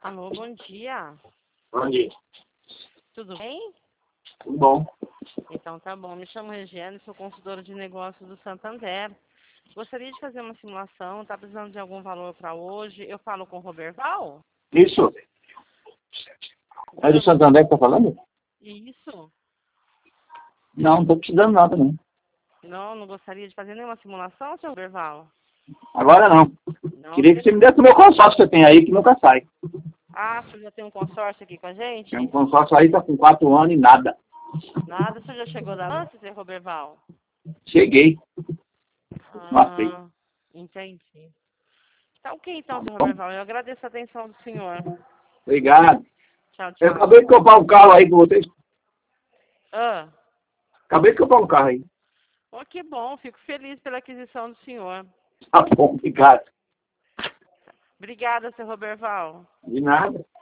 Alô, bom dia. Bom dia. Tudo bem? Tudo bom? Então tá bom. Me chamo Regiane, sou consultora de negócios do Santander. Gostaria de fazer uma simulação. Tá precisando de algum valor para hoje? Eu falo com o Roberval? Isso? É do Santander que tá falando? Isso. Não tô precisando nada, não. Não gostaria de fazer nenhuma simulação, seu Roberval? Agora não. Não. Queria que você me desse o meu consórcio que eu tenho aí, que nunca sai. Ah, você já tem um consórcio aqui com a gente? Tem um consórcio aí, tá com 4 anos e nada. Nada, você já chegou da lance, seu Roberval? Cheguei. Matei. Entendi. Tá ok então, seu Roberval. Eu agradeço a atenção do senhor. Obrigado. Tchau, Eu tchau. acabei de comprar um carro aí com vocês. Ah, Acabei de comprar um carro aí. oh, que bom. Fico feliz pela aquisição do senhor. Tá bom, obrigado. Obrigada, seu Roberval. De nada.